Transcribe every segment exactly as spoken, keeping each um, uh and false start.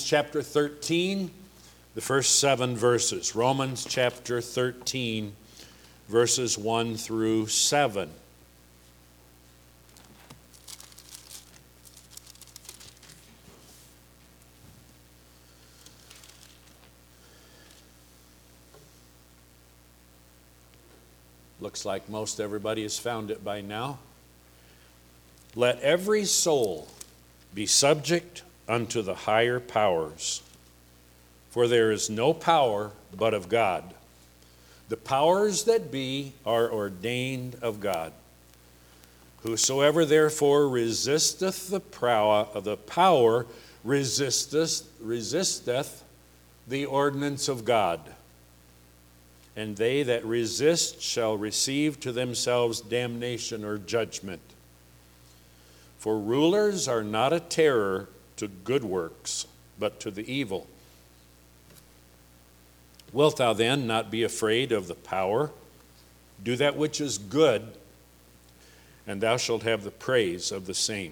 chapter thirteen, the first seven verses. Romans chapter thirteen, verses one through seven. Looks like most everybody has found it by now. Let every soul be subject unto the higher powers, for there is no power but of God. The powers that be are ordained of God. Whosoever therefore resisteth the prow- the power resisteth, resisteth the ordinance of God. And they that resist shall receive to themselves damnation or judgment. For rulers are not a terror to good works, but to the evil. Wilt thou then not be afraid of the power? Do that which is good, and thou shalt have the praise of the same.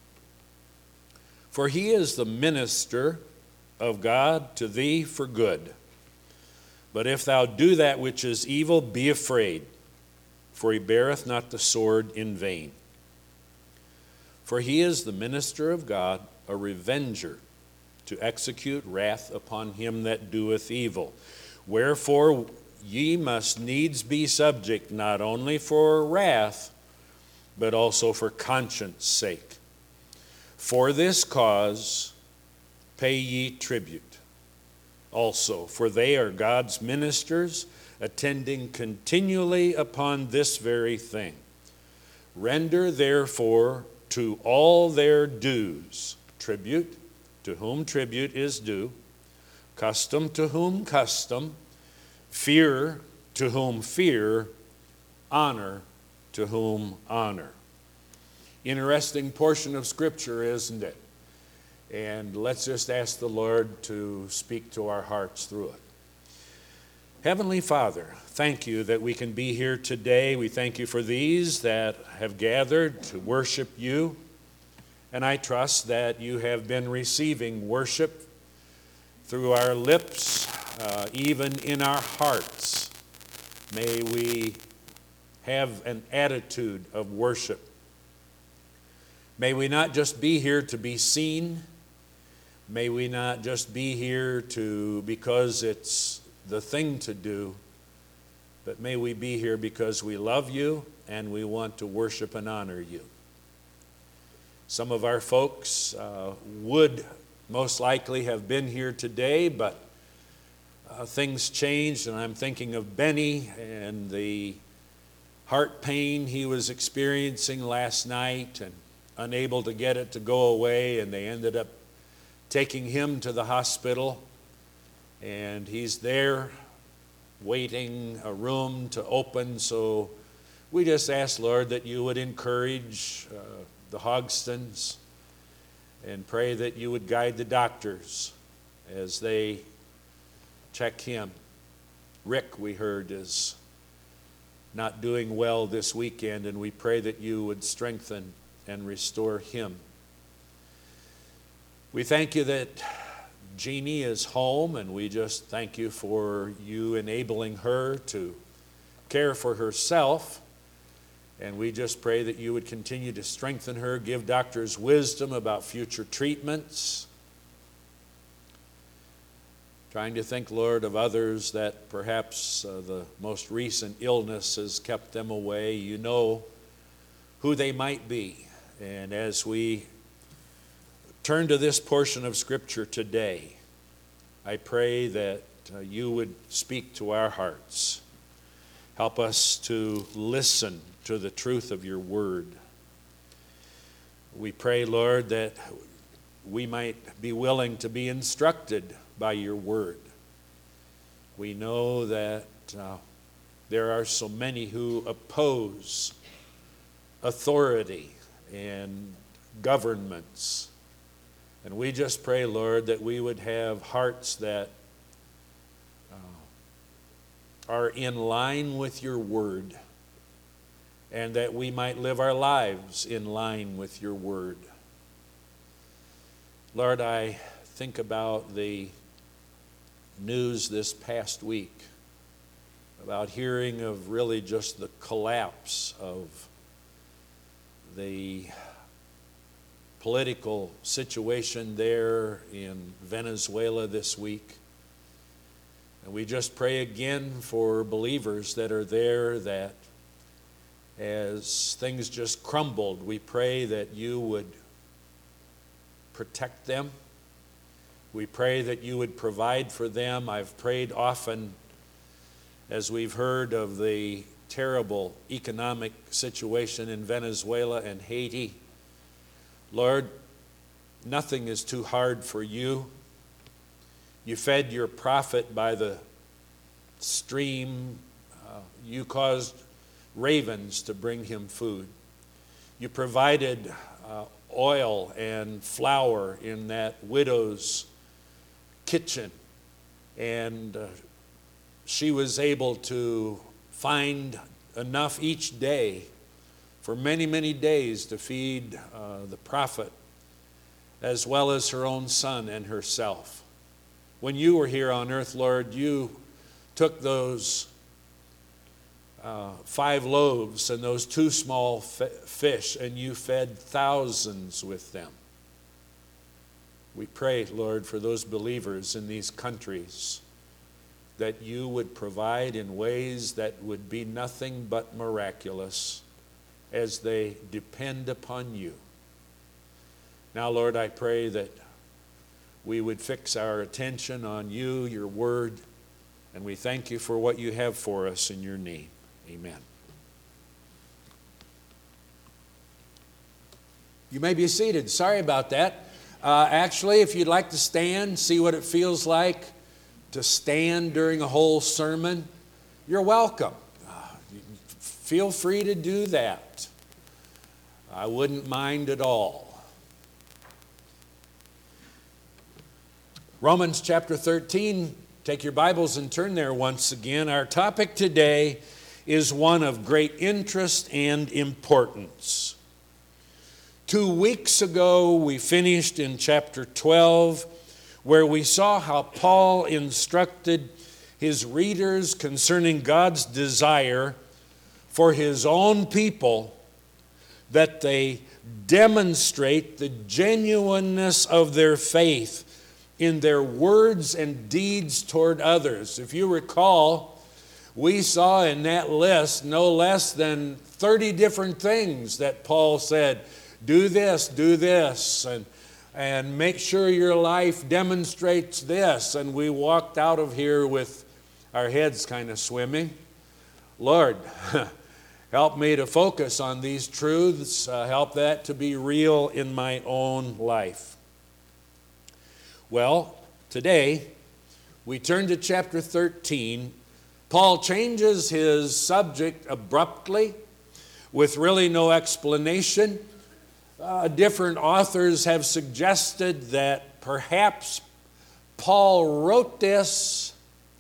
For he is the minister of God to thee for good. But if thou do that which is evil, be afraid, for he beareth not the sword in vain. For he is the minister of God, a revenger, to execute wrath upon him that doeth evil. Wherefore ye must needs be subject, not only for wrath, but also for conscience sake. For this cause pay ye tribute also, for they are God's ministers, attending continually upon this very thing. Render therefore to all their dues, tribute, to whom tribute is due, custom, to whom custom, fear, to whom fear, honor, to whom honor. Interesting portion of Scripture, isn't it? And let's just ask the Lord to speak to our hearts through it. Heavenly Father, thank you that we can be here today. We thank you for these that have gathered to worship you. And I trust that you have been receiving worship through our lips, uh, even in our hearts. May we have an attitude of worship. May we not just be here to be seen. May we not just be here to because it's the thing to do, but may we be here because we love you and we want to worship and honor you. Some of our folks uh, would most likely have been here today, but uh, things changed, and I'm thinking of Benny and the heart pain he was experiencing last night and unable to get it to go away, and they ended up taking him to the hospital, and he's there waiting a room to open. So we just ask, Lord, that you would encourage uh, the Hogstons and pray that you would guide the doctors as they check him. Rick, we heard, is not doing well this weekend, and we pray that you would strengthen and restore him. We thank you that Jeannie is home, and we just thank you for you enabling her to care for herself. And we just pray that you would continue to strengthen her, give doctors wisdom about future treatments. Trying to think, Lord, of others that perhaps uh, the most recent illness has kept them away. You know who they might be. And as we turn to this portion of Scripture today, I pray that uh, you would speak to our hearts. Help us to listen to the truth of your word. We pray, Lord, that we might be willing to be instructed by your word. We know that uh, there are so many who oppose authority and governments. And we just pray, Lord, that we would have hearts that uh, are in line with your word, and that we might live our lives in line with your word. Lord, I think about the news this past week, about hearing of really just the collapse of the political situation there in Venezuela this week. And we just pray again for believers that are there, that as things just crumbled, we pray that you would protect them. We pray that you would provide for them. I've prayed often as we've heard of the terrible economic situation in Venezuela and Haiti. Lord, nothing is too hard for you. You fed your prophet by the stream. Uh, you caused ravens to bring him food. You provided uh, oil and flour in that widow's kitchen, and uh, she was able to find enough each day for many, many days to feed uh, the prophet as well as her own son and herself. When you were here on earth, Lord, you took those uh, five loaves and those two small f- fish and you fed thousands with them. We pray, Lord, for those believers in these countries, that you would provide in ways that would be nothing but miraculous as they depend upon you. Now, Lord, I pray that we would fix our attention on you, your word, and we thank you for what you have for us in your name. Amen. You may be seated. Sorry about that. Uh, actually, if you'd like to stand, see what it feels like to stand during a whole sermon, you're welcome. Uh, feel free to do that. I wouldn't mind at all. Romans chapter thirteen, take your Bibles and turn there once again. Our topic today is one of great interest and importance. Two weeks ago, we finished in chapter twelve, where we saw how Paul instructed his readers concerning God's desire for his own people that they demonstrate the genuineness of their faith in their words and deeds toward others. If you recall, we saw in that list no less than thirty different things that Paul said, do this, do this, and and make sure your life demonstrates this. And we walked out of here with our heads kind of swimming. Lord, help me to focus on these truths. Uh, help that to be real in my own life. Well, today we turn to chapter thirteen. Paul changes his subject abruptly with really no explanation. Uh, different authors have suggested that perhaps Paul wrote this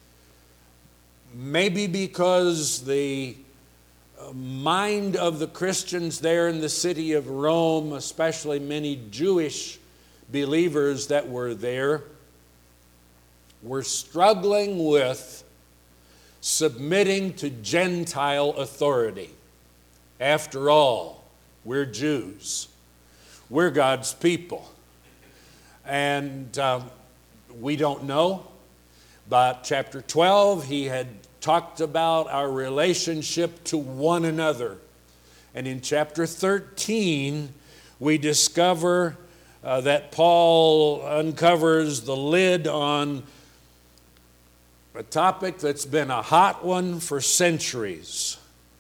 maybe because the mind of the Christians there in the city of Rome, especially many Jewish believers that were there, were struggling with submitting to Gentile authority. After all, we're Jews. We're God's people. And uh, we don't know, but chapter twelve, he had talked about our relationship to one another. And in chapter thirteen, we discover uh, that Paul uncovers the lid on a topic that's been a hot one for centuries,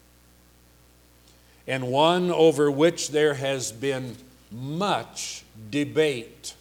and one over which there has been much debate.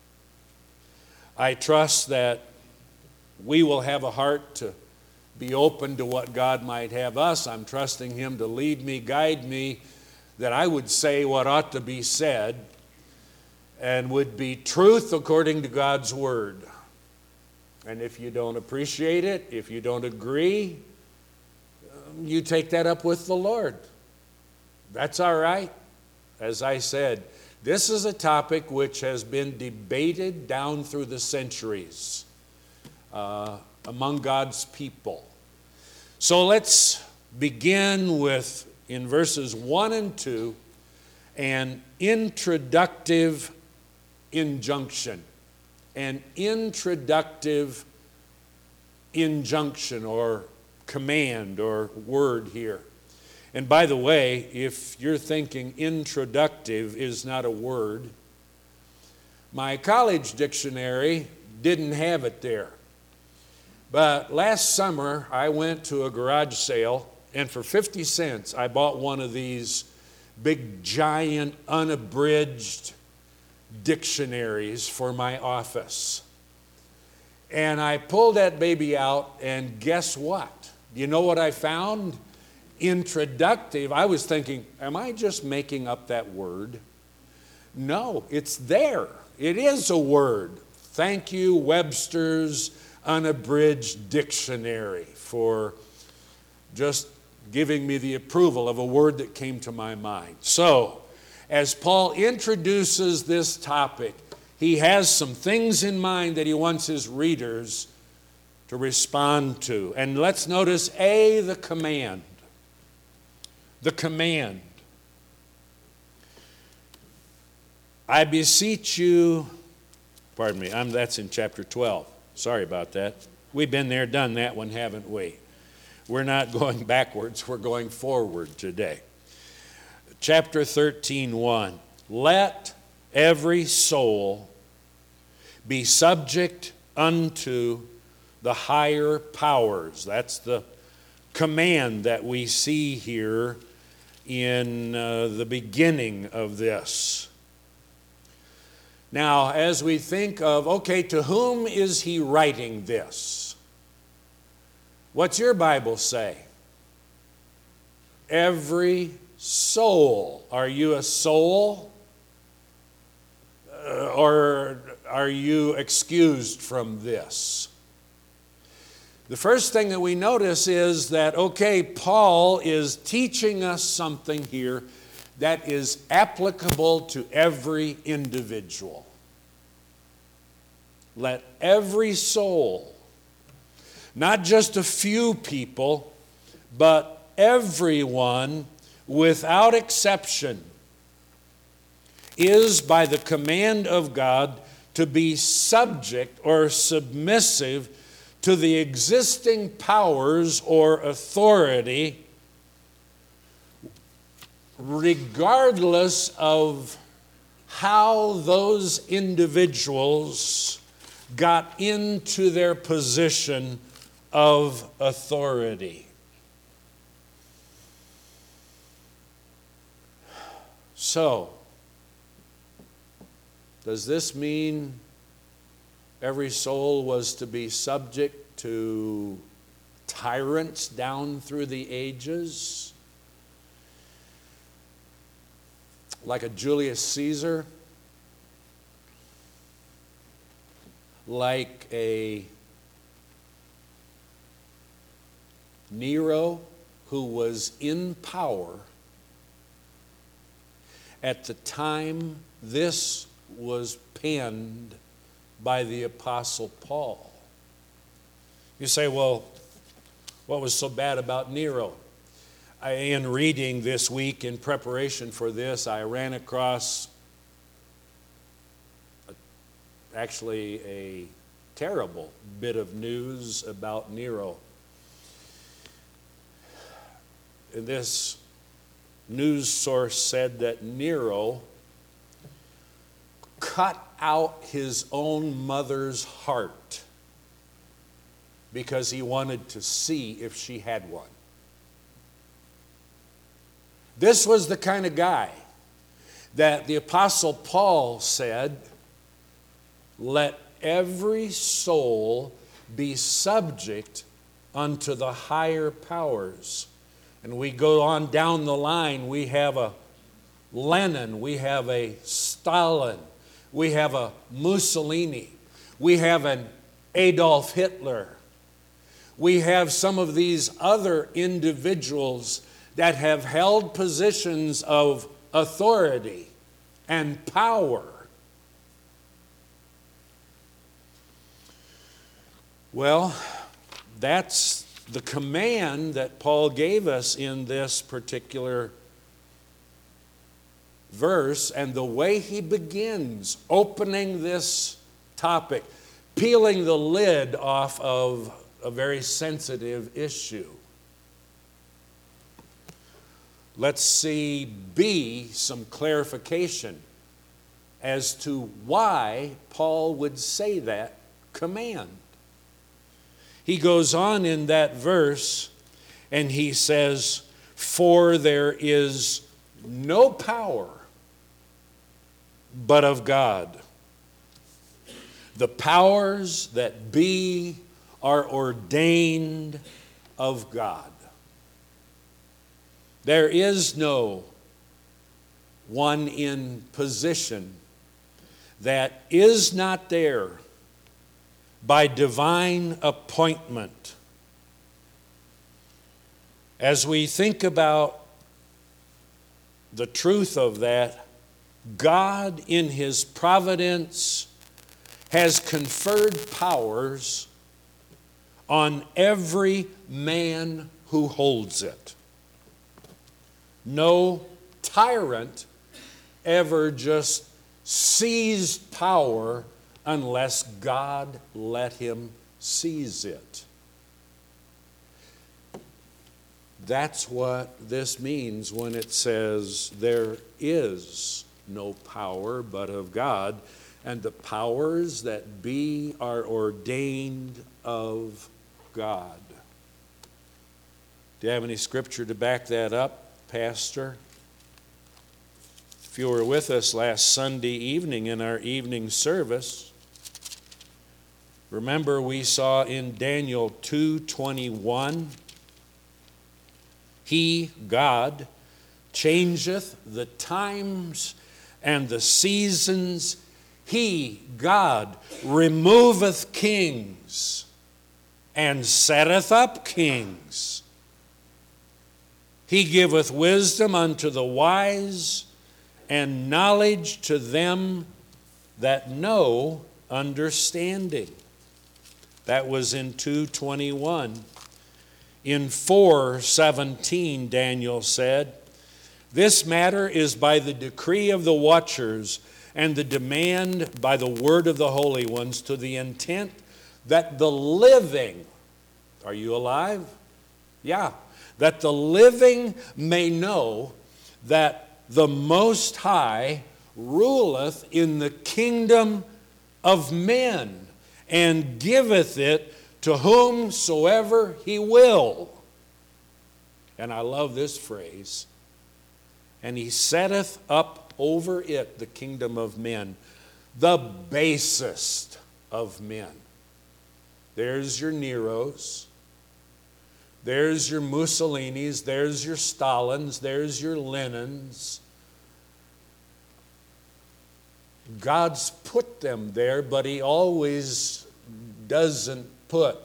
I trust that we will have a heart to be open to what God might have us. I'm trusting Him to lead me, guide me, that I would say what ought to be said and would be truth according to God's Word. And if you don't appreciate it, if you don't agree, um, you take that up with the Lord. That's all right. As I said, This is a topic which has been debated down through the centuries uh, among God's people. So let's begin with, in verses one and two, an introductive injunction. An introductive injunction or command or word here. And by the way, if you're thinking introductive is not a word, my college dictionary didn't have it there. But last summer, I went to a garage sale, and for fifty cents, I bought one of these big, giant, unabridged dictionaries for my office. And I pulled that baby out, and guess what? You know what I found? Introductive. I was thinking, am I just making up that word? No, it's there. It is a word. Thank you, Webster's Unabridged Dictionary, for just giving me the approval of a word that came to my mind. So, as Paul introduces this topic, he has some things in mind that he wants his readers to respond to. And let's notice A, the command. The command. I beseech you, pardon me, I'm, that's in chapter twelve. Sorry about that. We've been there, done that one, haven't we? We're not going backwards, we're going forward today. Chapter thirteen, one. Let every soul be subject unto the higher powers. That's the command that we see here in uh, the beginning of this. Now, as we think of, okay, to whom is he writing this? What's your Bible say? Every soul. Are you a soul? Uh, or are you excused from this? The first thing that we notice is that, okay, Paul is teaching us something here that is applicable to every individual. Let every soul, not just a few people, but everyone without exception, is by the command of God to be subject or submissive to the existing powers or authority, regardless of how those individuals got into their position of authority. So, does this mean every soul was to be subject to tyrants down through the ages? Like a Julius Caesar? Like a Nero, who was in power at the time this was penned by the Apostle Paul? You say, well, what was so bad about Nero? I, in reading this week in preparation for this, I ran across a, actually a terrible bit of news about Nero. And this news source said that Nero cut out his own mother's heart because he wanted to see if she had one. This was the kind of guy that the Apostle Paul said, let every soul be subject unto the higher powers. And we go on down the line, we have a Lenin, we have a Stalin, we have a Mussolini, we have an Adolf Hitler. We have some of these other individuals that have held positions of authority and power. Well, that's the command that Paul gave us in this particular verse, and the way he begins opening this topic, peeling the lid off of a very sensitive issue. Let's see B, some clarification as to why Paul would say that command. He goes on in that verse and he says, "For there is no power but of God. The powers that be are ordained of God." There is no one in position that is not there by divine appointment. As we think about the truth of that, God in His providence has conferred powers on every man who holds it. No tyrant ever just seized power unless God let him seize it. That's what this means when it says there is no power but of God, and the powers that be are ordained of God. Do you have any scripture to back that up, Pastor? If you were with us last Sunday evening in our evening service, remember we saw in Daniel two twenty-one, He, God, changeth the times and the seasons. He, God, removeth kings and setteth up kings. He giveth wisdom unto the wise and knowledge to them that know understanding. That was in two twenty-one. In four seventeen, Daniel said, "This matter is by the decree of the watchers and the demand by the word of the holy ones, to the intent that the living," are you alive? Yeah. "That the living may know that the Most High ruleth in the kingdom of men, and giveth it to whomsoever He will." And I love this phrase. "And He setteth up over it," the kingdom of men, "the basest of men." There's your Neros. There's your Mussolinis. There's your Stalins. There's your Lenins. God's put them there, but He always doesn't put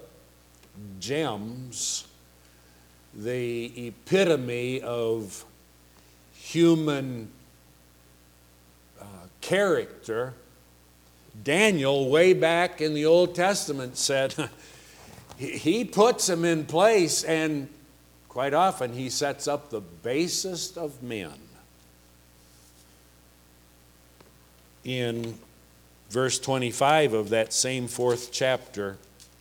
gems, the epitome of human uh, character. Daniel, way back in the Old Testament, said he puts them in place, and quite often He sets up the basest of men. In verse twenty-five of that same fourth chapter,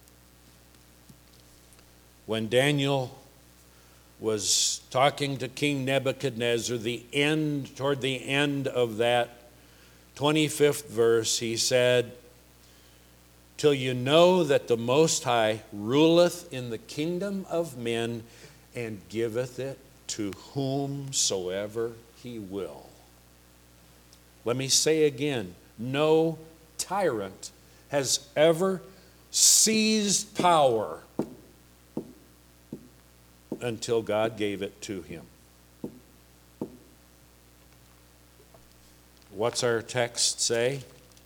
when Daniel was talking to King Nebuchadnezzar, the end, toward the end of that twenty-fifth verse, he said, "Till you know that the Most High ruleth in the kingdom of men, and giveth it to whomsoever He will." Let me say again, no tyrant has ever seized power until God gave it to him. What's our text say?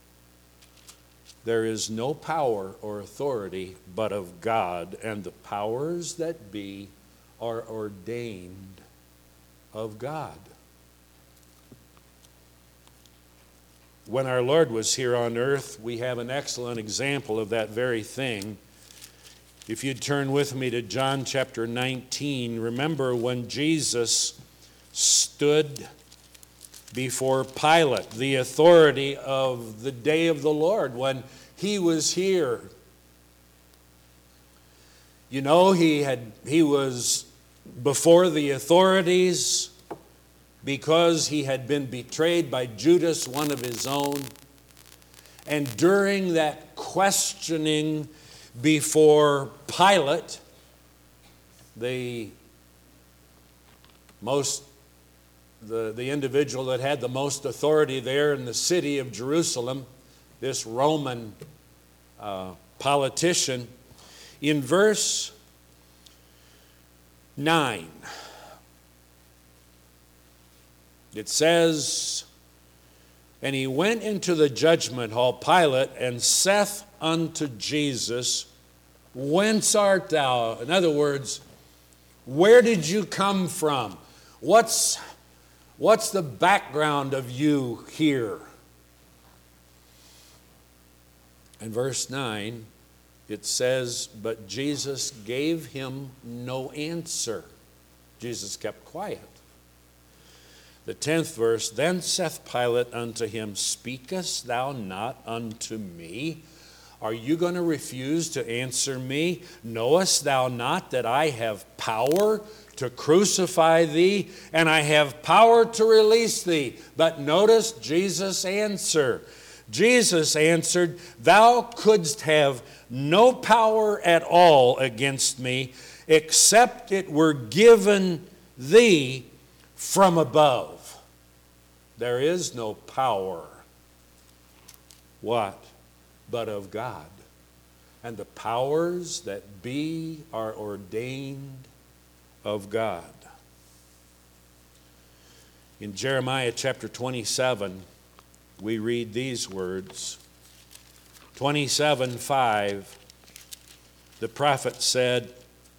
There is no power or authority but of God, and the powers that be are ordained of God. when our Lord was here on earth, we have an excellent example of that very thing. If you'd turn with me to John chapter nineteen, remember when Jesus stood before Pilate, the authority of the day of the Lord, when he was here. You know, he had he was before the authorities because he had been betrayed by Judas, one of his own. And during that questioning before Pilate, the most the, the individual that had the most authority there in the city of Jerusalem, this Roman uh, politician, in verse nine, it says, "And he went into the judgment hall, Pilate, and saith unto Jesus, Whence art thou?" In other words, where did you come from? What's, what's the background of you here? In verse nine, it says, "But Jesus gave him no answer." Jesus kept quiet. The tenth verse, "Then saith Pilate unto him, Speakest thou not unto me? Are you going to refuse to answer me? Knowest thou not that I have power to crucify thee, and I have power to release thee?" But notice Jesus' answer. Jesus answered, "Thou couldst have no power at all against me, except it were given thee from above." There is no power. What? But of God. And the powers that be are ordained of God. In Jeremiah chapter twenty-seven, we read these words. twenty-seven five, the prophet said,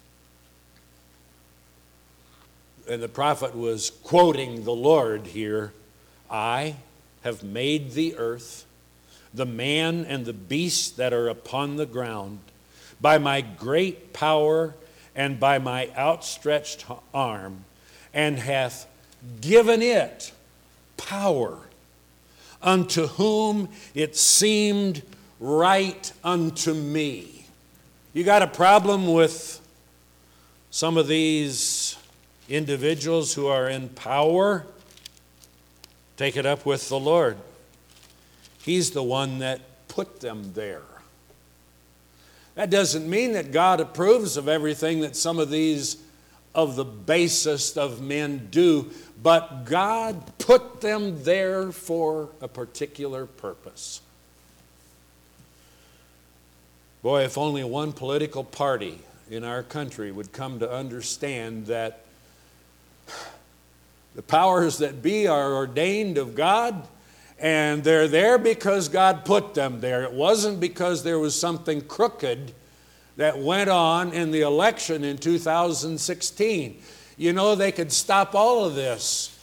and the prophet was quoting the Lord here, "I have made the earth, the man and the beast that are upon the ground, by my great power and by my outstretched arm, and hath given it power unto whom it seemed right unto me." You got a problem with some of these individuals who are in power? Take it up with the Lord. He's the one that put them there. That doesn't mean that God approves of everything that some of these of the basest of men do, but God put them there for a particular purpose. Boy, if only one political party in our country would come to understand that the powers that be are ordained of God, and they're there because God put them there. It wasn't because there was something crooked that went on in the election in two thousand sixteen. You know, they could stop all of this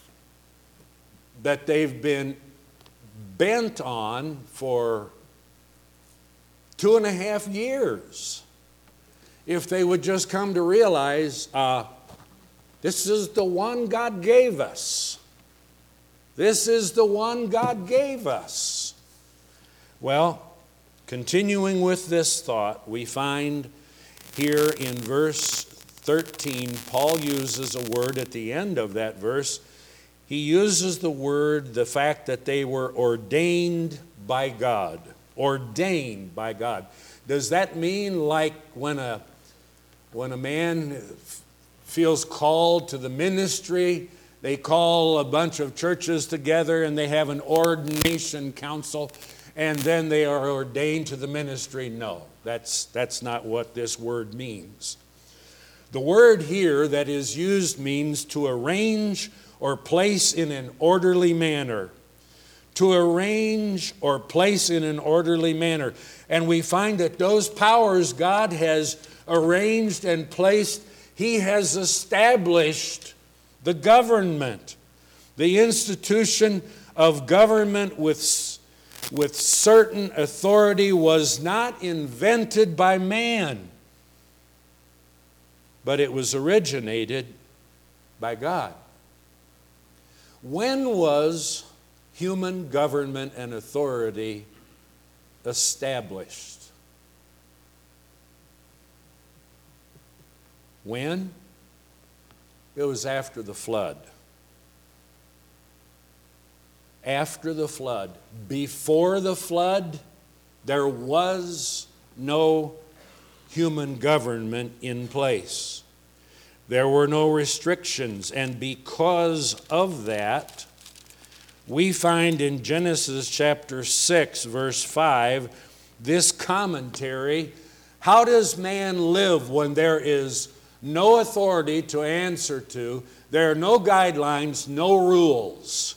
that they've been bent on for two and a half years if they would just come to realize, uh, this is the one God gave us. This is the one God gave us. Well, continuing with this thought, we find here in verse thirteen, Paul uses a word at the end of that verse. He uses the word, the fact that they were ordained by God. Ordained by God. Does that mean like when a, when a man feels called to the ministry, they call a bunch of churches together and they have an ordination council, and then they are ordained to the ministry? No, that's, that's not what this word means. The word here that is used means to arrange or place in an orderly manner. To arrange or place in an orderly manner. And we find that those powers God has arranged and placed, He has established the government, the institution of government with, with certain authority was not invented by man, but it was originated by God. When was human government and authority established? When? It was after the flood. After the flood. Before the flood, there was no human government in place. There were no restrictions, and because of that, we find in Genesis chapter six, verse five, this commentary. How does man live when there is no authority to answer to? There are no guidelines, no rules.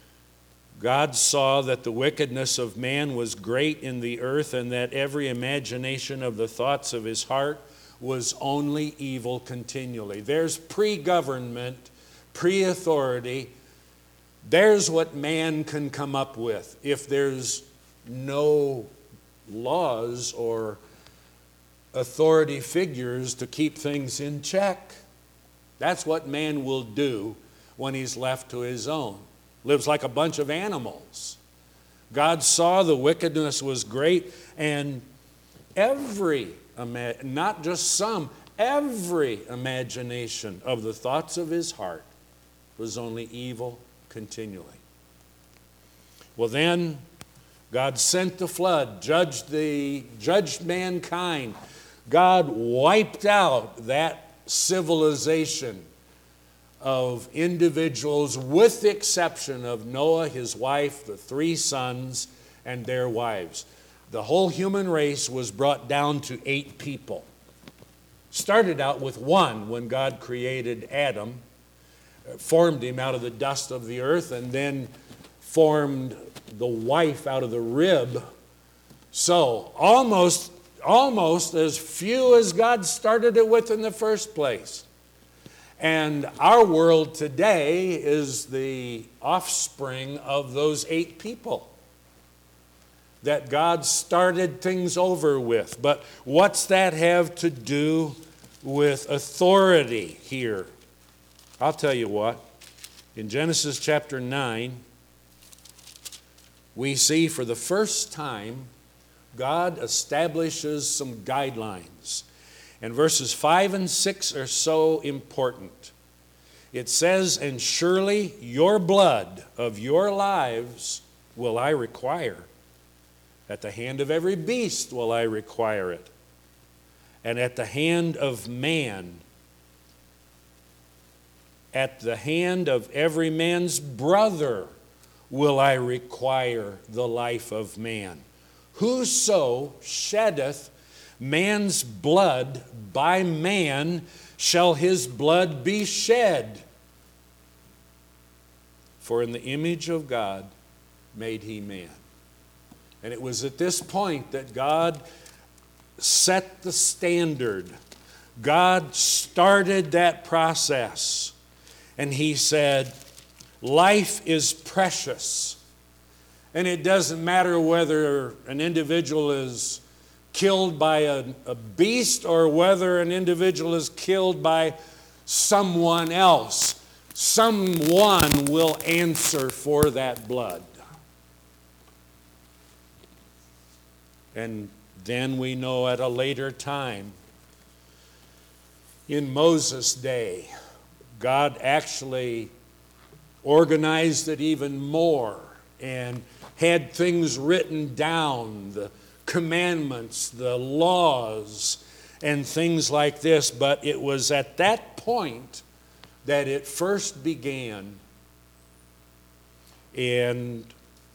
God saw that the wickedness of man was great in the earth, and that every imagination of the thoughts of his heart was only evil continually. There's pre-government, pre-authority. There's what man can come up with if there's no laws or authority figures to keep things in check. That's what man will do when he's left to his own. Lives like a bunch of animals. God saw the wickedness was great, and every, not just some, every imagination of the thoughts of his heart was only evil continually. Well, then God sent the flood, judged the judged mankind. God wiped out that civilization of individuals, with the exception of Noah, his wife, the three sons, and their wives. The whole human race was brought down to eight people. Started out with one when God created Adam, formed him out of the dust of the earth, and then formed the wife out of the rib. So almost, almost as few as God started it with in the first place. And our world today is the offspring of those eight people that God started things over with. But what's that have to do with authority here? I'll tell you what. In Genesis chapter nine, we see for the first time God establishes some guidelines. And verses five and six are so important. It says, "And surely your blood of your lives will I require. At the hand of every beast will I require it. And at the hand of man, at the hand of every man's brother will I require the life of man. Whoso sheddeth man's blood, by man shall his blood be shed. For in the image of God made he man." And it was at this point that God set the standard. God started that process. And he said, life is precious. And it doesn't matter whether an individual is killed by a, a beast or whether an individual is killed by someone else. Someone will answer for that blood. And then we know at a later time, in Moses' day, God actually organized it even more and had things written down, the commandments, the laws, and things like this. But it was at that point that it first began. And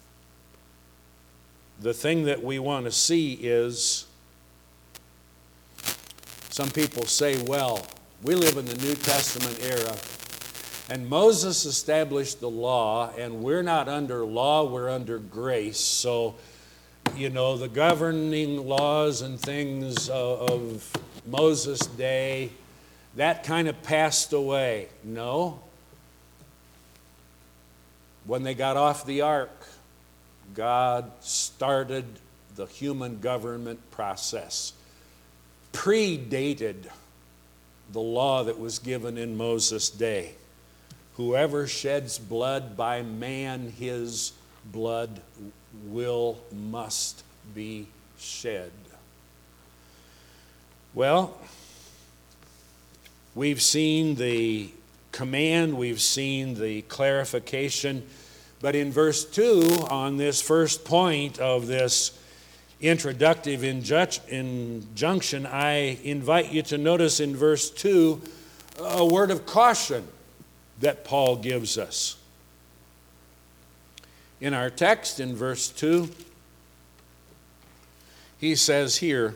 the thing that we want to see is, some people say, well, we live in the New Testament era, and Moses established the law, and we're not under law, we're under grace. So, you know, the governing laws and things of, of Moses' day, that kind of passed away. No. when they got off the ark, God started the human government process. Predated the law that was given in Moses' day. Whoever sheds blood by man, his blood will, must be shed. Well, we've seen the command, we've seen the clarification, but in verse two, on this first point of this introductive injunction, I invite you to notice in verse two a word of caution that Paul gives us. In our text, in verse two, he says here,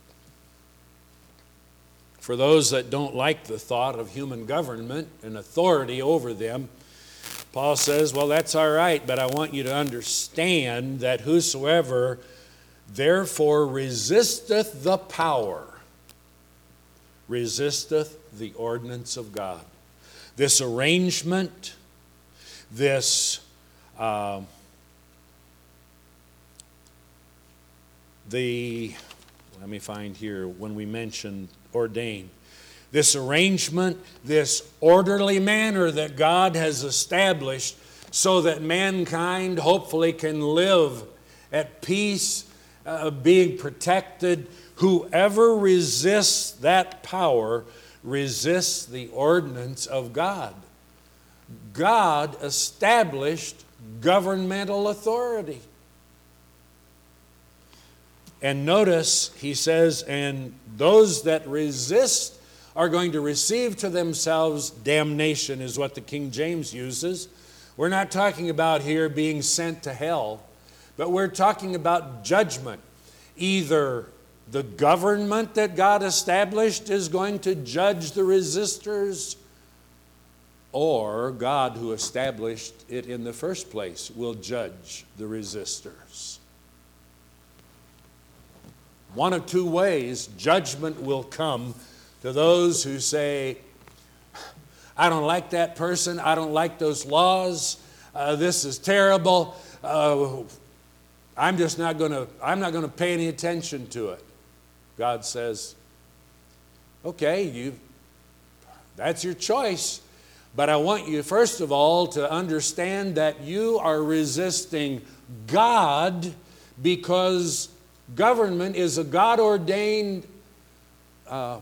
for those that don't like the thought of human government and authority over them, Paul says, well, that's all right, but I want you to understand that whosoever therefore resisteth the power, resisteth the ordinance of God. This arrangement, this uh, the, let me find here, when we mentioned ordained, this arrangement, this orderly manner that God has established so that mankind hopefully can live at peace, uh, being protected. Whoever resists that power resists the ordinance of God. God established governmental authority. And notice, he says, and those that resist are going to receive to themselves damnation, is what the King James uses. We're not talking about here being sent to hell, but we're talking about judgment. Either the government that God established is going to judge the resistors, or God, who established it in the first place, will judge the resistors. One of two ways judgment will come to those who say, I don't like that person, I don't like those laws, uh, this is terrible, uh, I'm just not going to, I'm not going to pay any attention to it. God says, okay, you, that's your choice, but I want you first of all to understand that you are resisting God because government is a God-ordained uh,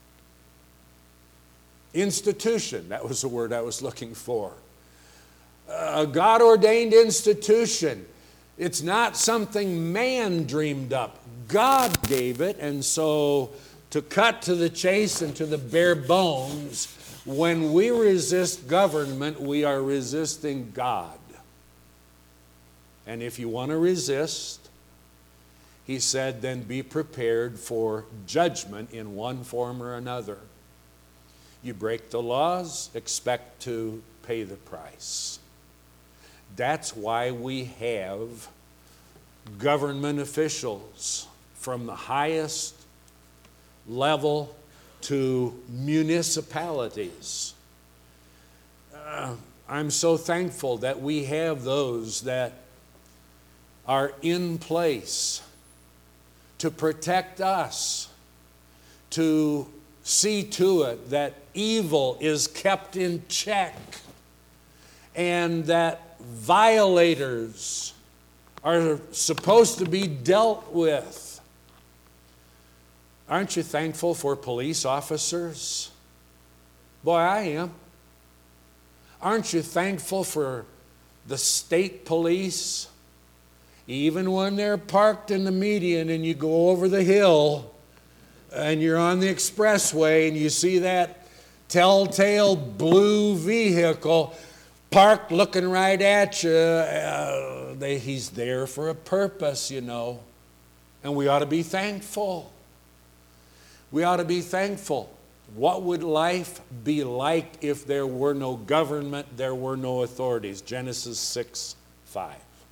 institution. That was the word I was looking for. A God-ordained institution. It's not something man dreamed up. God gave it, and so to cut to the chase and to the bare bones, when we resist government, we are resisting God. And if you want to resist, he said, then be prepared for judgment in one form or another. You break the laws, expect to pay the price. That's why we have government officials from the highest level to municipalities. Uh, I'm so thankful that we have those that are in place to protect us, to see to it that evil is kept in check, and that violators are supposed to be dealt with. Aren't you thankful for police officers? Boy, I am. Aren't you thankful for the state police? Even when they're parked in the median and you go over the hill and you're on the expressway and you see that telltale blue vehicle parked looking right at you, uh, they, he's there for a purpose, you know. And we ought to be thankful. We ought to be thankful. What would life be like if there were no government, there were no authorities? Genesis six five.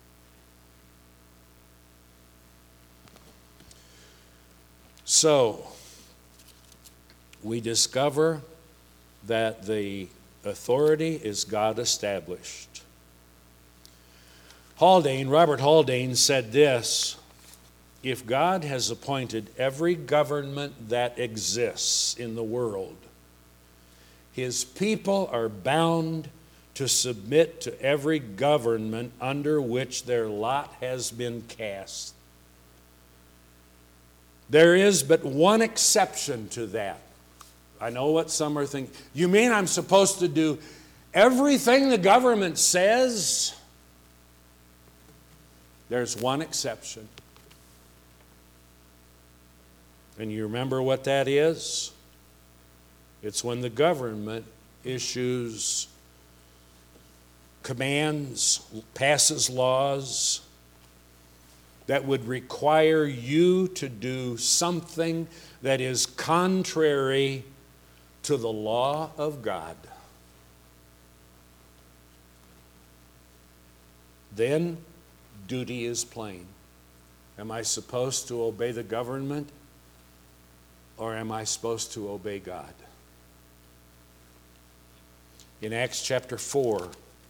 So, we discover that the authority is God established. Haldane, Robert Haldane said this: if God has appointed every government that exists in the world, His people are bound to submit to every government under which their lot has been cast. There is but one exception to that. I know what some are thinking. You mean I'm supposed to do everything the government says? There's one exception. And you remember what that is? It's when the government issues commands, passes laws that would require you to do something that is contrary to the law of God. Then duty is plain. Am I supposed to obey the government, or am I supposed to obey God? In Acts chapter four,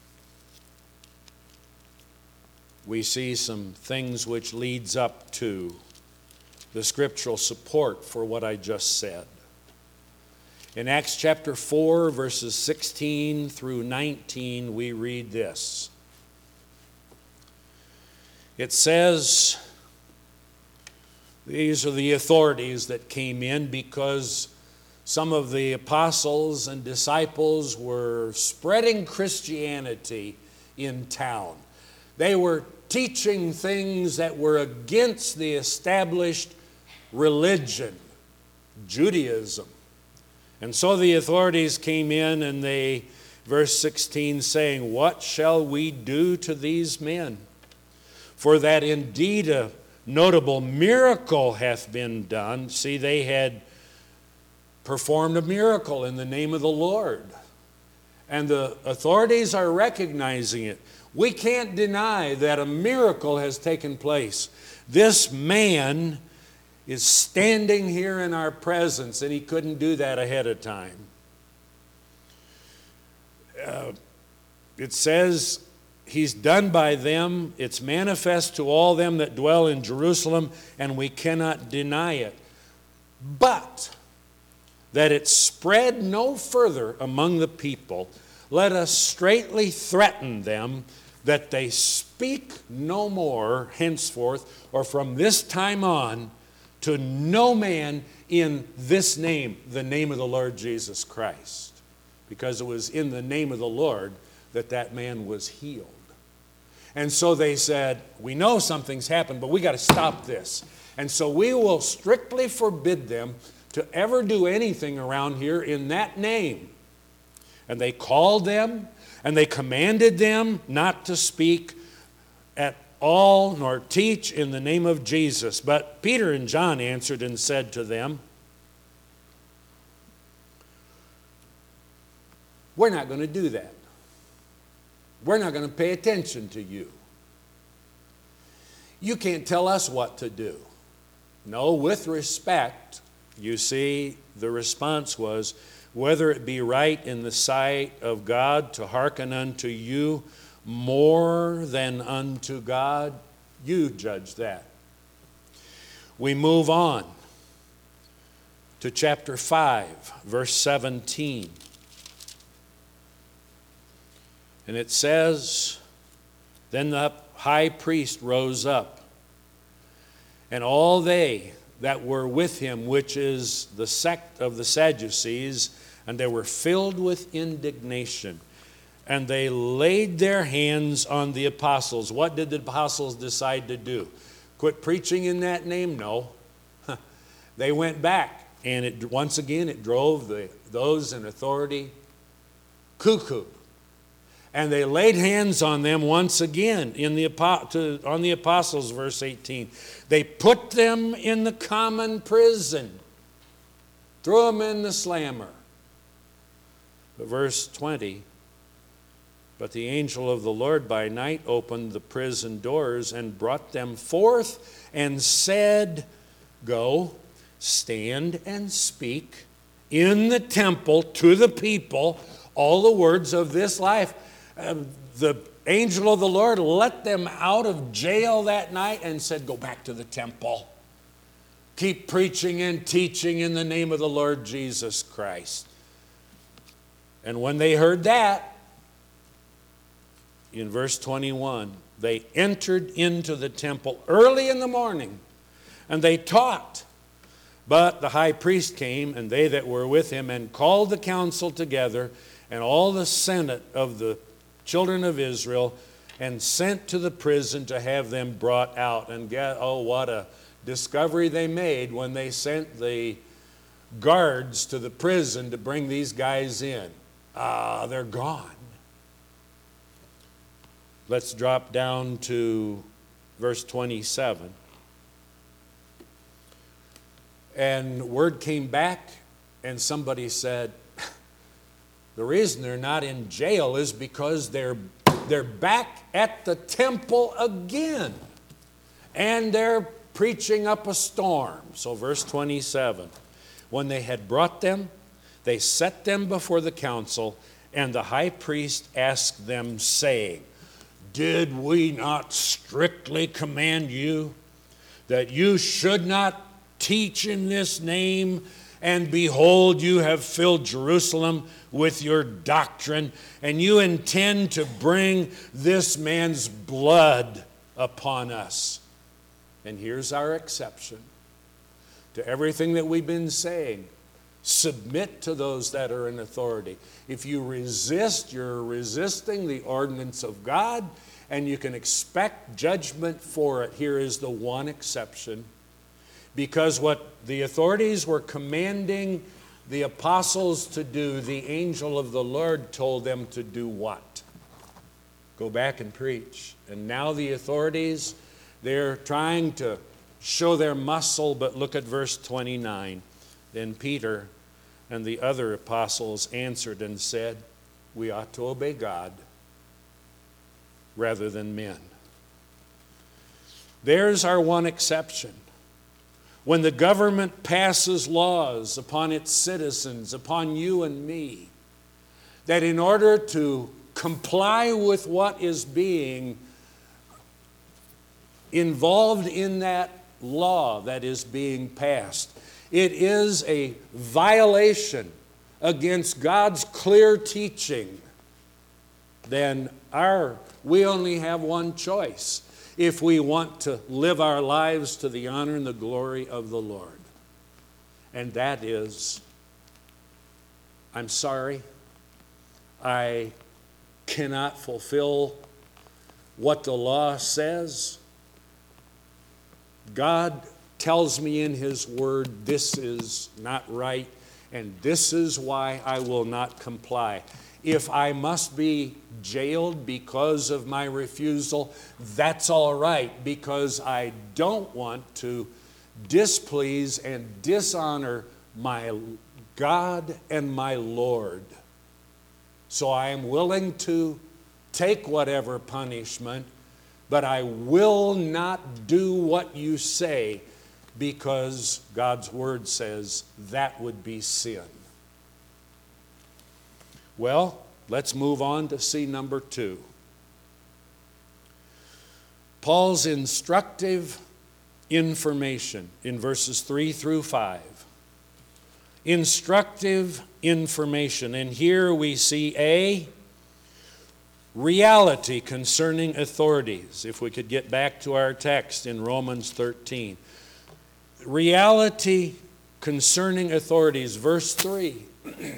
we see some things which leads up to the scriptural support for what I just said. In Acts chapter four, verses sixteen through nineteen, we read this. It says, these are the authorities that came in because some of the apostles and disciples were spreading Christianity in town. They were teaching things that were against the established religion, Judaism. And so the authorities came in and they, verse sixteen, saying, "What shall we do to these men? For that indeed a notable miracle hath been done." See, they had performed a miracle in the name of the Lord. And the authorities are recognizing it. We can't deny that a miracle has taken place. This man is standing here in our presence, and he couldn't do that ahead of time. Uh, it says, he's done by them. It's manifest to all them that dwell in Jerusalem, and we cannot deny it. But that it spread no further among the people, let us straitly threaten them that they speak no more henceforth, or from this time on, to no man in this name, the name of the Lord Jesus Christ. Because it was in the name of the Lord that that man was healed. And so they said, we know something's happened, but we got to stop this. And so we will strictly forbid them to ever do anything around here in that name. And they called them, and they commanded them not to speak at all nor teach in the name of Jesus. But Peter and John answered and said to them, we're not going to do that. We're not going to pay attention to you. You can't tell us what to do. No, with respect, you see, the response was, whether it be right in the sight of God to hearken unto you more than unto God, you judge that. We move on to chapter five, verse seventeen. And it says, then the high priest rose up, and all they that were with him, which is the sect of the Sadducees, and they were filled with indignation. And they laid their hands on the apostles. What did the apostles decide to do? Quit preaching in that name? No. They went back, and it, once again it drove the, those in authority cuckoo. And they laid hands on them once again in the, to, on the apostles, verse eighteen. They put them in the common prison, threw them in the slammer. But verse twenty, but the angel of the Lord by night opened the prison doors and brought them forth and said, go, stand and speak in the temple to the people all the words of this life. Uh, the angel of the Lord let them out of jail that night and said, go back to the temple. Keep preaching and teaching in the name of the Lord Jesus Christ. And when they heard that, in verse twenty-one, they entered into the temple early in the morning, and they taught. But the high priest came, and they that were with him, and called the council together, and all the senate of the children of Israel, and sent to the prison to have them brought out. And get, oh, what a discovery they made when they sent the guards to the prison to bring these guys in. Ah, they're gone. Let's drop down to verse twenty-seven. And word came back, and somebody said, the reason they're not in jail is because they're, they're back at the temple again. And they're preaching up a storm. So verse twenty-seven. When they had brought them, they set them before the council, and the high priest asked them, saying, did we not strictly command you that you should not teach in this name? And behold, you have filled Jerusalem with your doctrine, and you intend to bring this man's blood upon us. And here's our exception to everything that we've been saying. Submit to those that are in authority. If you resist, you're resisting the ordinance of God, and you can expect judgment for it. Here is the one exception. Because what the authorities were commanding the apostles to do, the angel of the Lord told them to do what? Go back and preach. And now the authorities, they're trying to show their muscle, but look at verse twenty-nine. Then Peter and the other apostles answered and said, we ought to obey God rather than men. There's our one exception. When the government passes laws upon its citizens, upon you and me, that in order to comply with what is being involved in that law that is being passed, it is a violation against God's clear teaching, then our, we only have one choice if we want to live our lives to the honor and the glory of the Lord. And that is, I'm sorry, I cannot fulfill what the law says. God tells me in His Word, this is not right, and this is why I will not comply. If I must be jailed because of my refusal, that's all right, because I don't want to displease and dishonor my God and my Lord. So I am willing to take whatever punishment, but I will not do what you say, because God's Word says that would be sin. Well, let's move on to see number two. Paul's instructive information in verses three through five. Instructive information. And here we see a reality concerning authorities. If we could get back to our text in Romans thirteen. Reality concerning authorities, verse three.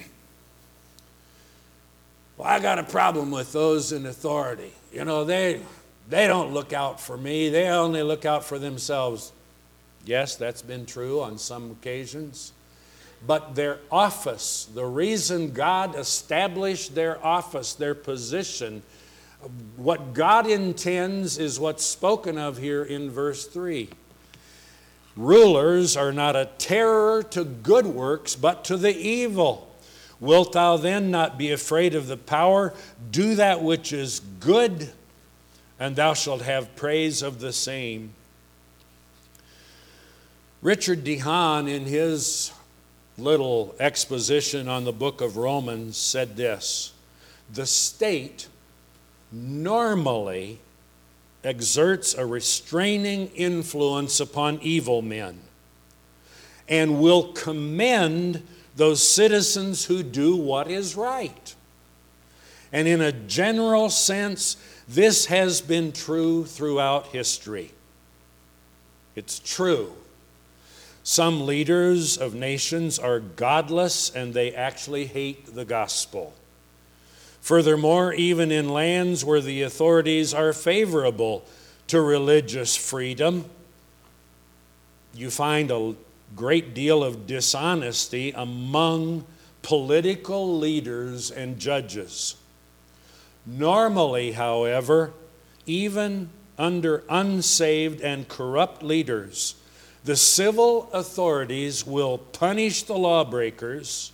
Well, I got a problem with those in authority. You know, they, they don't look out for me. They only look out for themselves. Yes, that's been true on some occasions. But their office, the reason God established their office, their position, what God intends is what's spoken of here in verse three. Rulers are not a terror to good works, but to the evil. Wilt thou then not be afraid of the power? Do that which is good, and thou shalt have praise of the same. Richard DeHaan, in his little exposition on the book of Romans, said this: the state normally exerts a restraining influence upon evil men and will commend those citizens who do what is right. And in a general sense, this has been true throughout history. It's true. Some leaders of nations are godless and they actually hate the gospel. Furthermore, even in lands where the authorities are favorable to religious freedom, you find a great deal of dishonesty among political leaders and judges. Normally, however, even under unsaved and corrupt leaders, the civil authorities will punish the lawbreakers,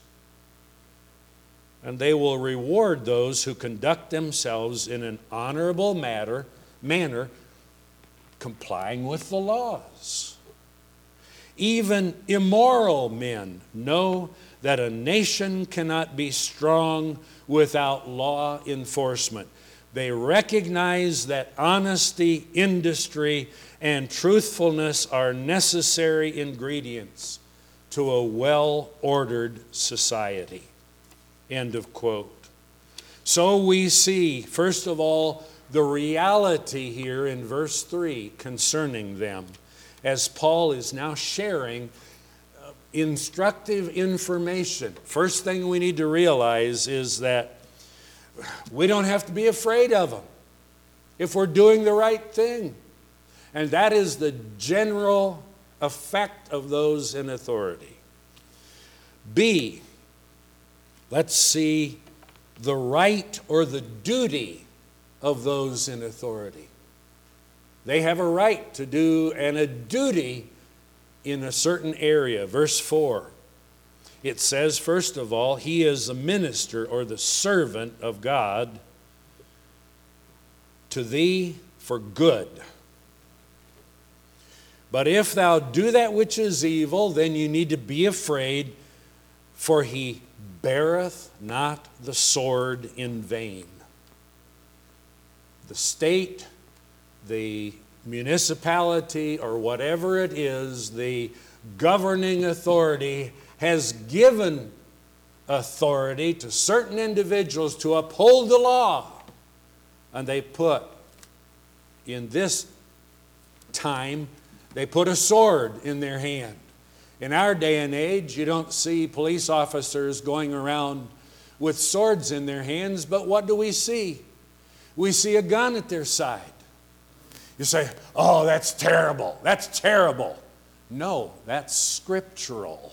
and they will reward those who conduct themselves in an honorable matter, manner, complying with the laws. Even immoral men know that a nation cannot be strong without law enforcement. They recognize that honesty, industry, and truthfulness are necessary ingredients to a well-ordered society. End of quote. So we see, first of all, the reality here in verse three concerning them, as Paul is now sharing uh, instructive information. First thing we need to realize is that we don't have to be afraid of them if we're doing the right thing. And that is the general effect of those in authority. B, let's see the right or the duty of those in authority. They have a right to do and a duty in a certain area. Verse four, it says, first of all, he is the minister or the servant of God to thee for good. But if thou do that which is evil, then you need to be afraid, for he beareth not the sword in vain. The state, the municipality, or whatever it is, the governing authority has given authority to certain individuals to uphold the law. And they put, in this time, they put a sword in their hand. In our day and age, you don't see police officers going around with swords in their hands, but what do we see? We see a gun at their side. You say, oh, that's terrible, that's terrible. No, that's scriptural.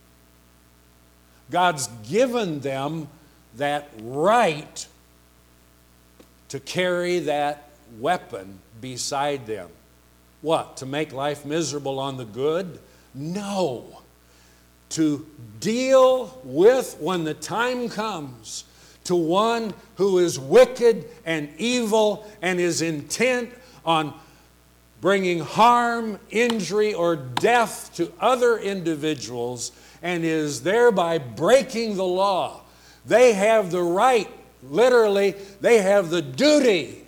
God's given them that right to carry that weapon beside them. What? To make life miserable on the good? No. To deal with, when the time comes, to one who is wicked and evil and is intent on bringing harm, injury, or death to other individuals and is thereby breaking the law. They have the right, literally, they have the duty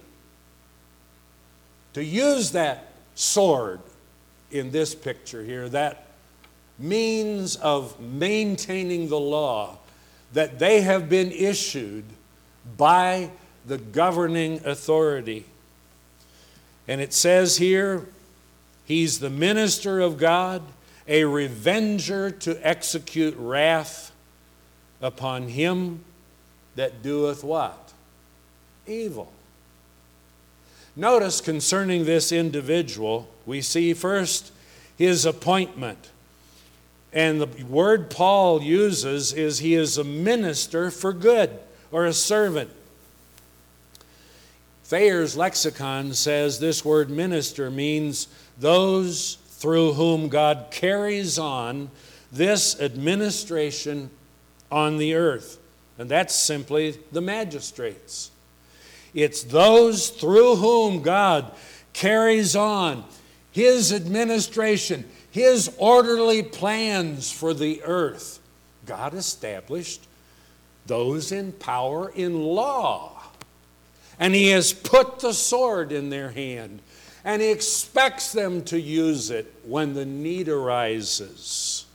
to use that sword in this picture here, that means of maintaining the law that they have been issued by the governing authority. And it says here, he's the minister of God, a revenger to execute wrath upon him that doeth what? Evil. Notice concerning this individual, we see first his appointment. And the word Paul uses is he is a minister for good, or a servant. Thayer's lexicon says this word minister means those through whom God carries on this administration on the earth. And that's simply the magistrates. It's those through whom God carries on his administration, his orderly plans for the earth. God established those in power in law. And he has put the sword in their hand. And he expects them to use it when the need arises.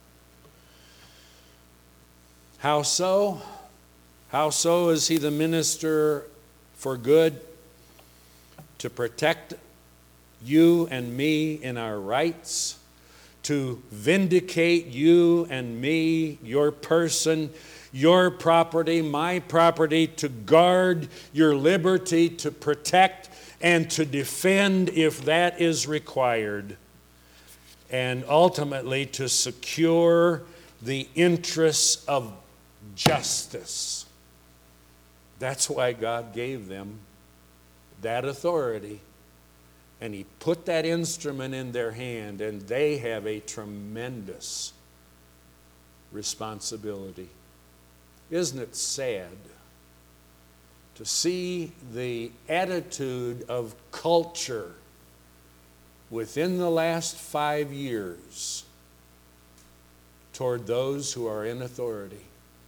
How so? How so is he the minister for good? To protect you and me in our rights, to vindicate you and me, your person, your property, my property, to guard your liberty, to protect and to defend if that is required, and ultimately to secure the interests of justice. That's why God gave them that authority. And he put that instrument in their hand, and they have a tremendous responsibility. Isn't it sad to see the attitude of culture within the last five years toward those who are in authority?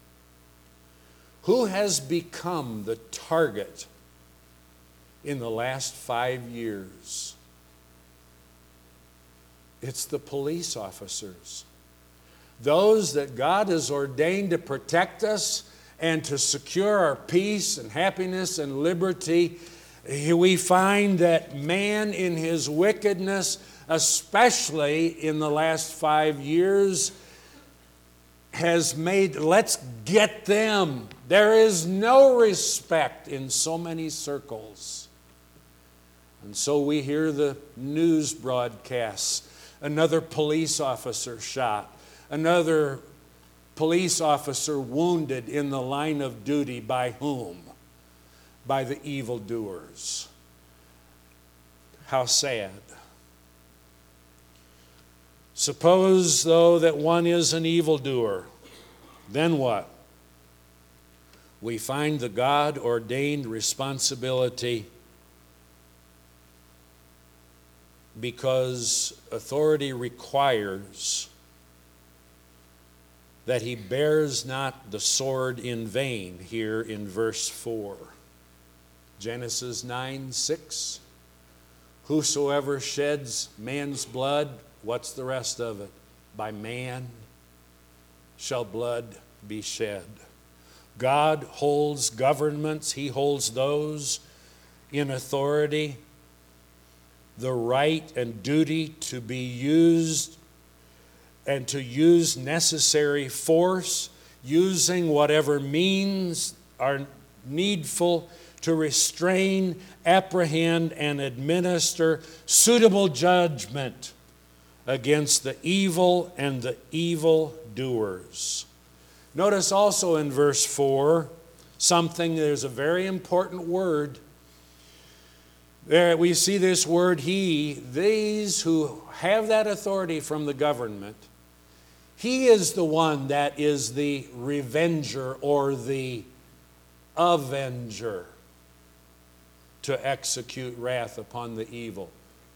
Who has become the target in the last five years? It's the police officers. Those that God has ordained to protect us and to secure our peace and happiness and liberty. We find that man in his wickedness, especially in the last five years, has made, let's get them. There is no respect in so many circles. And so we hear the news broadcasts. Another police officer shot. Another police officer wounded in the line of duty. By whom? By the evildoers. How sad. Suppose, though, that one is an evildoer. Then what? We find the God-ordained responsibility, because authority requires that he bears not the sword in vain, here in verse four. Genesis nine six. Whosoever sheds man's blood, what's the rest of it? By man shall blood be shed. God holds governments, he holds those in authority the right and duty to be used and to use necessary force, using whatever means are needful to restrain, apprehend, and administer suitable judgment against the evil and the evil doers. Notice also in verse four something, there's a very important word. There we see this word he, these who have that authority from the government. He is the one that is the revenger or the avenger to execute wrath upon the evil.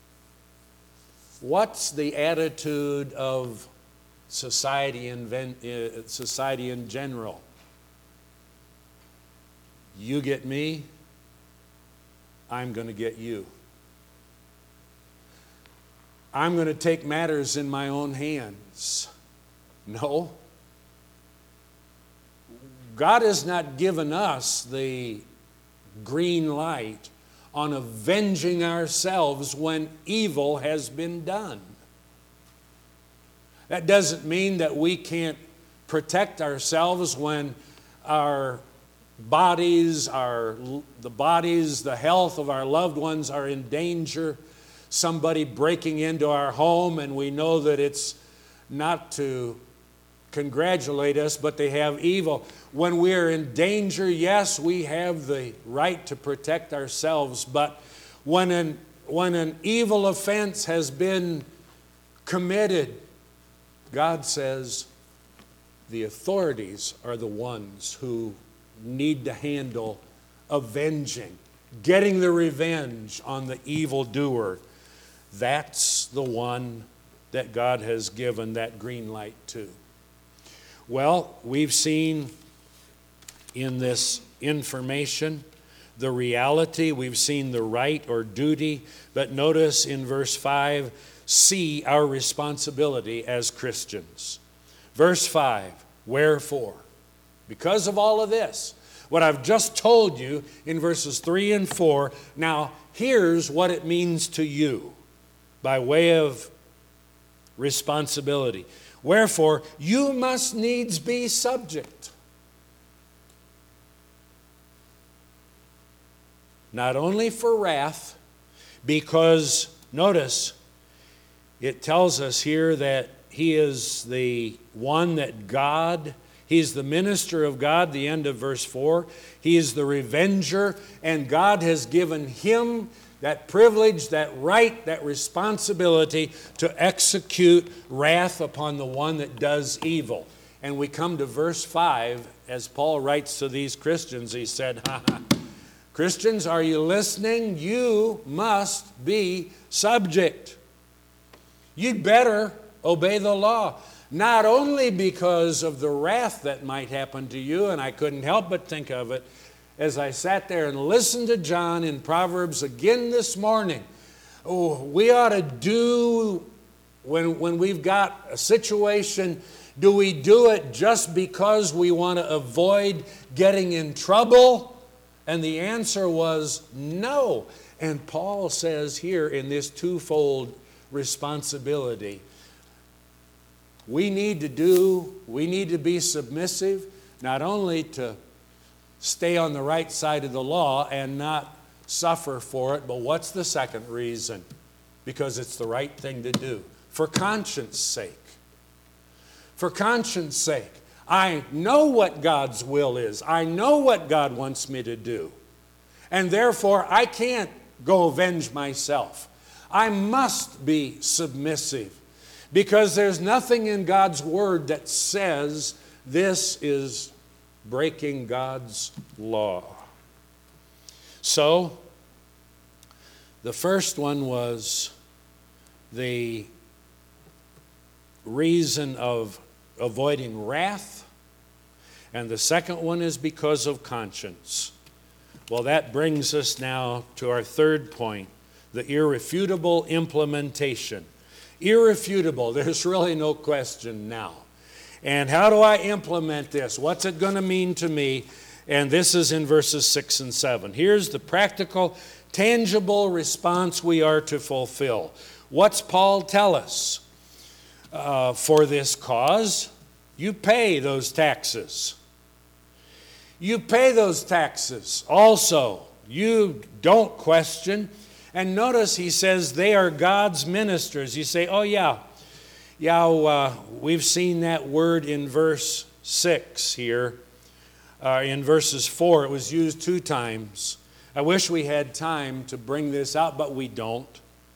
What's the attitude of society in, uh, society in general? You get me, I'm going to get you. I'm going to take matters in my own hands. No. God has not given us the green light on avenging ourselves when evil has been done. That doesn't mean that we can't protect ourselves when our bodies, our, the bodies, the health of our loved ones are in danger. Somebody breaking into our home and we know that it's not to congratulate us, but they have evil. When we are in danger, yes, we have the right to protect ourselves, but when an, when an evil offense has been committed, God says the authorities are the ones who need to handle avenging, getting the revenge on the evildoer. That's the one that God has given that green light to. Well, we've seen in this information the reality. We've seen the right or duty. But notice in verse five, see our responsibility as Christians. Verse five, wherefore? Because of all of this, what I've just told you in verses three and four, now here's what it means to you by way of responsibility. Wherefore, you must needs be subject. Not only for wrath, because, notice, it tells us here that he is the one that God, he's the minister of God, the end of verse four. He is the revenger, and God has given him that privilege, that right, that responsibility to execute wrath upon the one that does evil. And we come to verse five, as Paul writes to these Christians, he said, ha ha, Christians, are you listening? You must be subject. You'd better obey the law. Not only because of the wrath that might happen to you, and I couldn't help but think of it as I sat there and listened to John in Proverbs again this morning. Oh, we ought to do, when, when we've got a situation, do we do it just because we want to avoid getting in trouble? And the answer was no. And Paul says here in this twofold responsibility, we need to do, we need to be submissive, not only to stay on the right side of the law and not suffer for it, but what's the second reason? Because it's the right thing to do. For conscience sake. For conscience sake. I know what God's will is. I know what God wants me to do. And therefore, I can't go avenge myself. I must be submissive. Because there's nothing in God's word that says this is breaking God's law. So, the first one was the reason of avoiding wrath, and the second one is because of conscience. Well, that brings us now to our third point, the irrefutable implementation. Irrefutable, there's really no question now. And how do I implement this? What's it going to mean to me? And this is in verses six and seven. Here's the practical, tangible response we are to fulfill. What's Paul tell us? Uh, for this cause, you pay those taxes. You pay those taxes. Also, you don't question. And notice he says they are God's ministers. You say, oh yeah, yeah, uh, we've seen that word in verse six here. Uh, in verses four, it was used two times. I wish we had time to bring this out, but we don't.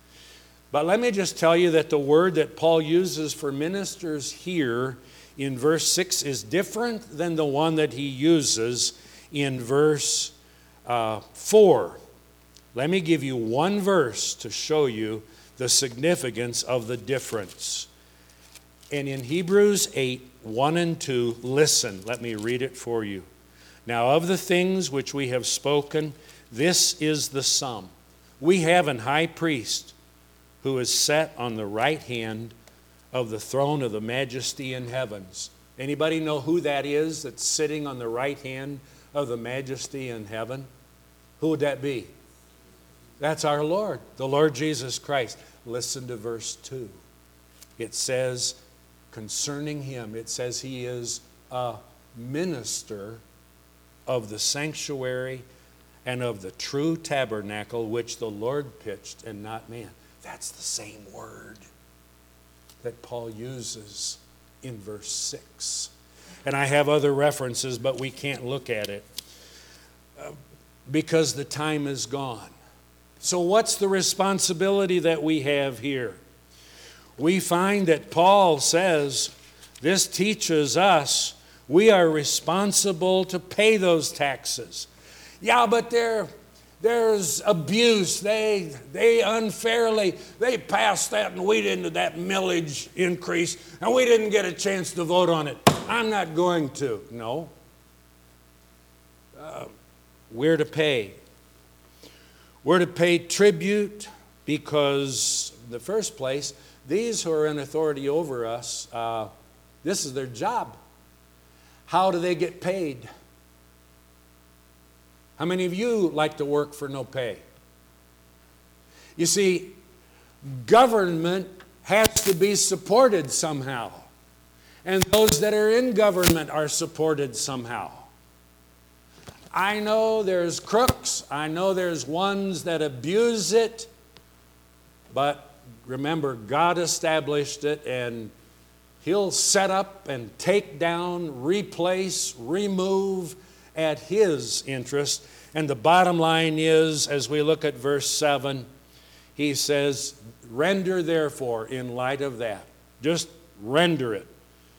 But let me just tell you that the word that Paul uses for ministers here in verse six is different than the one that he uses in verse uh, four. Let me give you one verse to show you the significance of the difference. And in Hebrews eight, one and two, listen, let me read it for you. Now of the things which we have spoken, this is the sum. We have an high priest who is set on the right hand of the throne of the majesty in heavens. Anybody know who that is that's sitting on the right hand of the majesty in heaven? Who would that be? That's our Lord, the Lord Jesus Christ. Listen to verse two. It says concerning him, it says he is a minister of the sanctuary and of the true tabernacle which the Lord pitched and not man. That's the same word that Paul uses in verse six. And I have other references, but we can't look at it uh, because the time is gone. So what's the responsibility that we have here? We find that Paul says this teaches us we are responsible to pay those taxes. Yeah, but there, there's abuse. They, they unfairly, they passed that and we didn't, that millage increase, and we didn't get a chance to vote on it. I'm not going to. No. Uh, we're to pay. We're to pay tribute because, in the first place, these who are in authority over us, uh, this is their job. How do they get paid? How many of you like to work for no pay? You see, government has to be supported somehow. And those that are in government are supported somehow. I know there's crooks. I know there's ones that abuse it. But remember, God established it, and He'll set up and take down, replace, remove at His interest. And the bottom line is, as we look at verse seven, He says, render therefore, in light of that, just render it,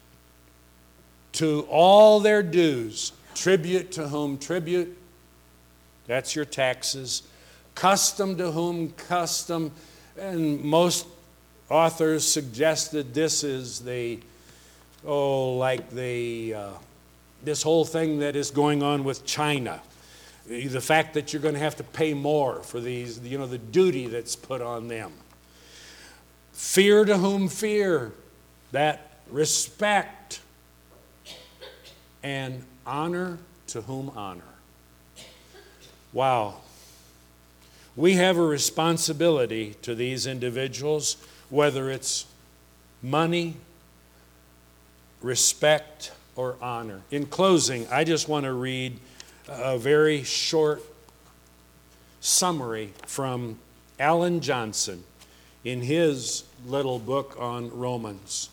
to all their dues, tribute to whom tribute, that's your taxes, custom to whom custom, and most authors suggested this is the, oh, like the, uh, this whole thing that is going on with China. The fact that you're going to have to pay more for these, you know, the duty that's put on them. Fear to whom fear, that respect, and honor to whom honor. Wow. We have a responsibility to these individuals, whether it's money, respect, or honor. In closing, I just want to read a very short summary from Alan Johnson in his little book on Romans.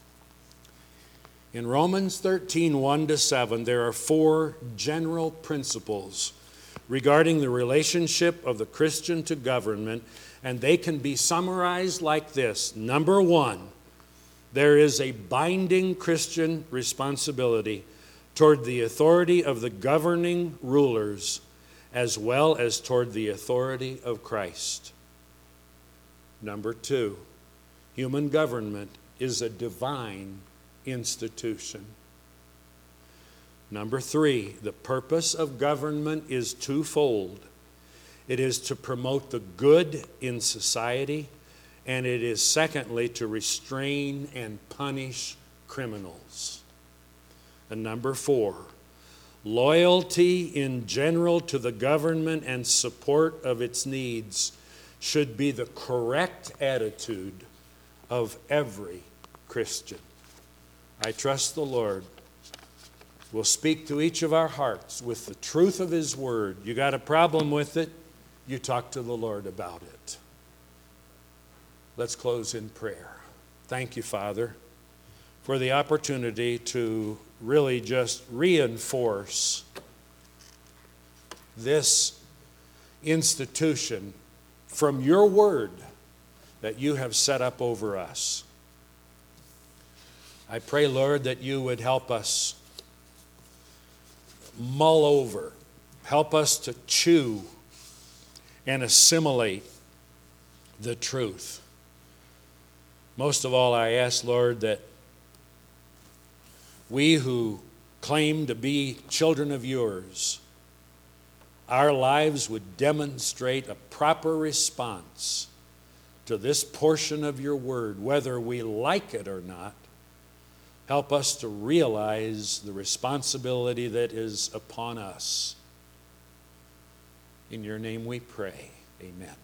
In Romans thirteen, one to seven, there are four general principles regarding the relationship of the Christian to government, and they can be summarized like this. Number one, there is a binding Christian responsibility toward the authority of the governing rulers as well as toward the authority of Christ. Number two, human government is a divine institution. Number three, the purpose of government is twofold. It is to promote the good in society, and it is secondly to restrain and punish criminals. And number four, loyalty in general to the government and support of its needs should be the correct attitude of every Christian. I trust the Lord will speak to each of our hearts with the truth of His Word. You got a problem with it? You talk to the Lord about it. Let's close in prayer. Thank you, Father, for the opportunity to really just reinforce this institution from your Word that you have set up over us. I pray, Lord, that you would help us mull over, help us to chew and assimilate the truth. Most of all, I ask, Lord, that we who claim to be children of yours, our lives would demonstrate a proper response to this portion of your word, whether we like it or not. Help us to realize the responsibility that is upon us. In your name we pray. Amen.